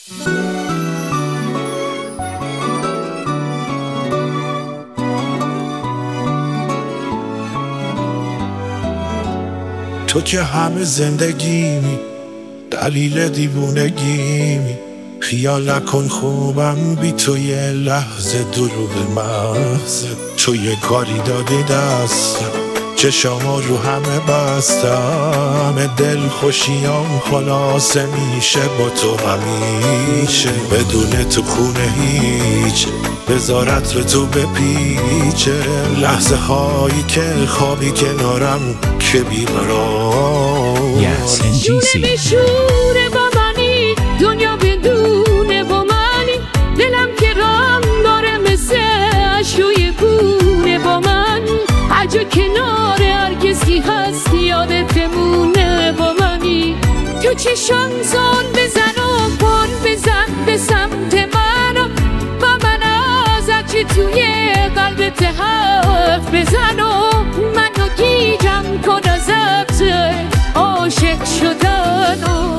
تو که همه زندگیمی، دلیل دیوونگیمی. خیال نکن خوبم بی تو یه لحظه، دروغ محض. تو یه کاری دادی دستم، چشام رو همه بستم. دل خوشیام خلاصه میشه با تو همیشه. بدون تو خونه هیچ، بذارت رو تو بپیچه. لحظه هایی که خوابی کنارم که بیقرار. شوره به شوره با منی، دنیا بدونه با منی. دلم که رام داره مثل اشوی گونه با منی. عجا کنار هر کسی هستی یادت بمونه با منی. تو چشم زان بزن و پل بزن به سمت من، با من ازت چی توی قلبت حرف بزن و منو گیجم کن ازت عاشق شدن و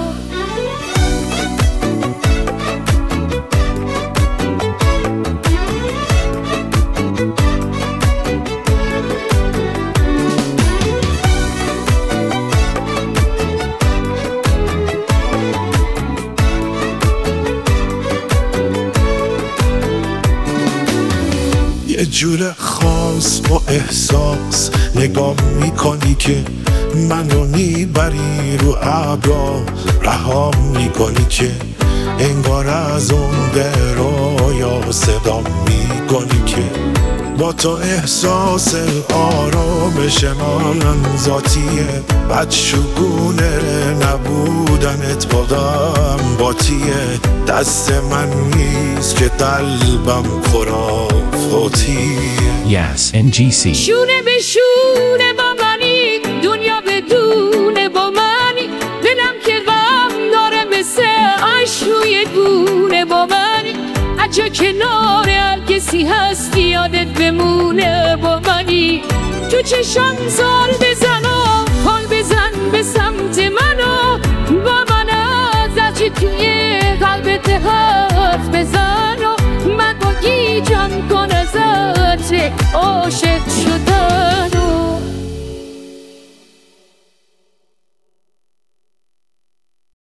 یه جور خاص با احساس نگاه میکنی که منو میبری رو ابرا. رها میکنی که انگار از اون رویا صدا میکنی که با تو احساس آرامش من ذاتیه. بدشگونه نبودنت بادم باتیه. دست من نیست که قلبم خرافاتیه. NGC شونه به شونه با منی، دنیا بدونه با منی. دلم که غم داره مثل اشوی گونه با منی. عجا کنار هر کسی هستی یادت بمونه با منی. تو چشم زار بزن و حال بزن به سمت منو، با من ازت چی توی قلبت حرف بزن و من با گیجم کن ازت عاشق